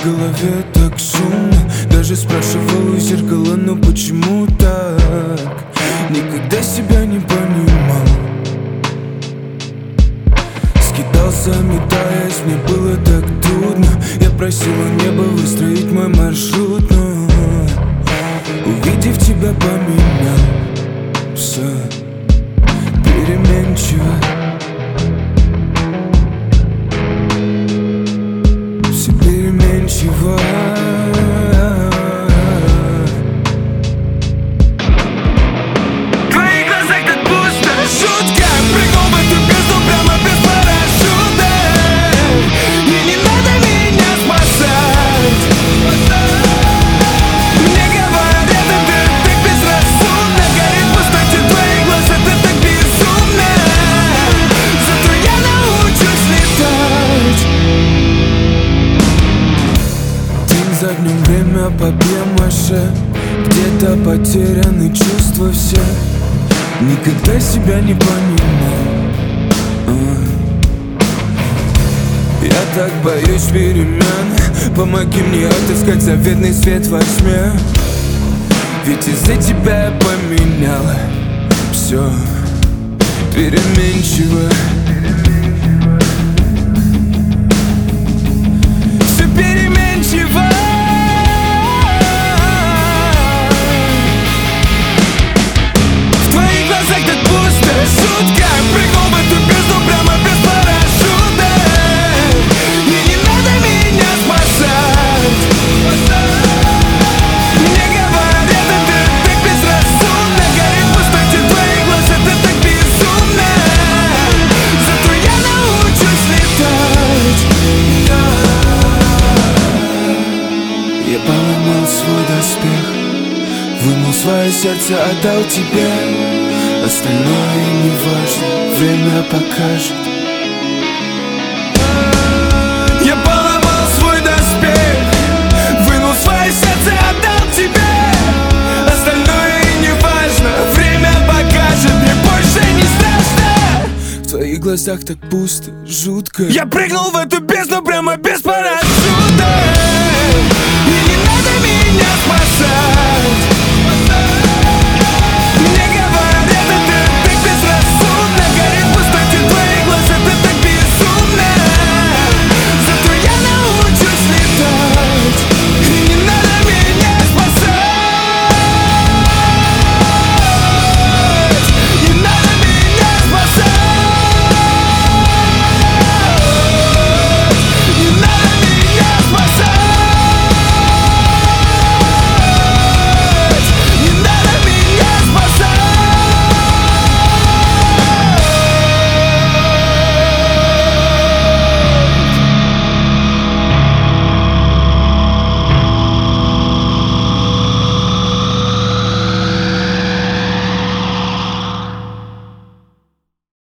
в голове так шумно. Даже спрашивал у зеркала, ну почему так? Никогда себя не понимал. Скитался, метаясь, мне было так трудно. Я просил у неба выстроить мой маршрут, но увидев тебя, поменял все переменчиво. Все переменчиво. За днем время по пьемаше, где-то потеряны чувства все. Никогда себя не понимал. Я так боюсь перемен. Помоги мне отыскать заветный свет во тьме. Ведь из-за тебя я поменял все переменчиво. Все переменчиво. Я поломал свой доспех, вынул свое сердце, отдал тебе. Остальное не важно, время покажет. Я поломал свой доспех, вынул свое сердце, отдал тебе. Остальное не важно, время покажет. Мне больше не страшно. В твоих глазах так пусто, жутко. Я прыгнул в эту бездну прямо без парашюта.